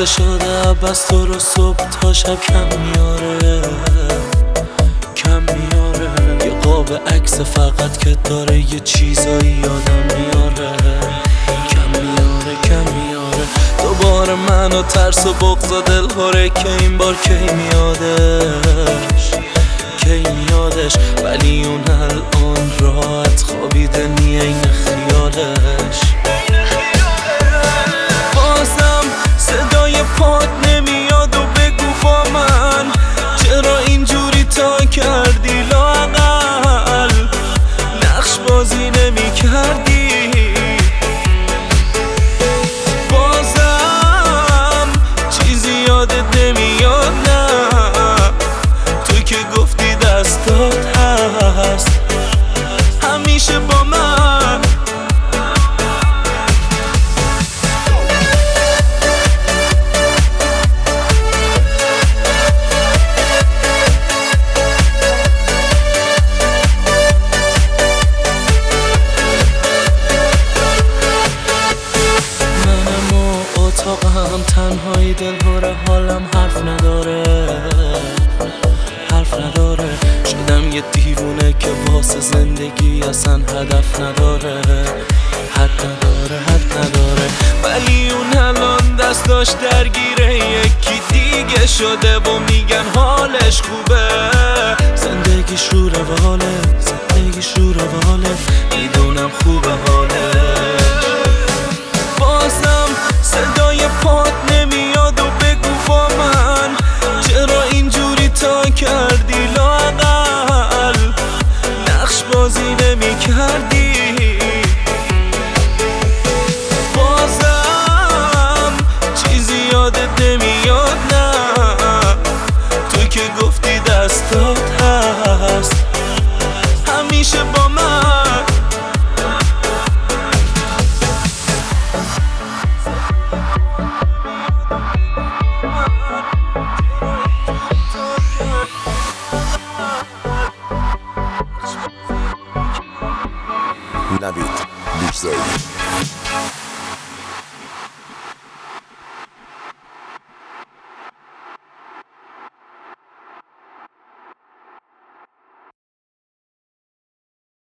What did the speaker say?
خسته شده بس تو رو صبح تا شب کم میاره یه قاب عکس فقط که داره یه چیزایی یادم میاره کم میاره دوباره منو ترس و بغض و دلهوره که این بار کی میادش ولی اون الان راحت خوابیده نیه این خیالش بازم صدای پات نمیاد و بگو با من چرا اینجوری تا کردی لااقل نقش بازی نمی کردی بازم چیزی یادت نمیاد نه تو که گفتی دستات هست همیشه با من اتاقم تنهایی دلهوره حالم حرف نداره شدم یه دیوونه که واسه زندگی اصلا هدف نداره حد نداره ولی اون الان دستاش درگیره یکی دیگه شده و میگن حالش خوبه زندگیش رو رواله میدونم خوبه حالش بازم صدای پات نمیاد و بگو با من چرا اینجوری تا کردی لااقل نقش بازی نمی کردی بازم چیزی یادت نمیاد نه تو که گفتی دستات هست همیشه با من Navid Big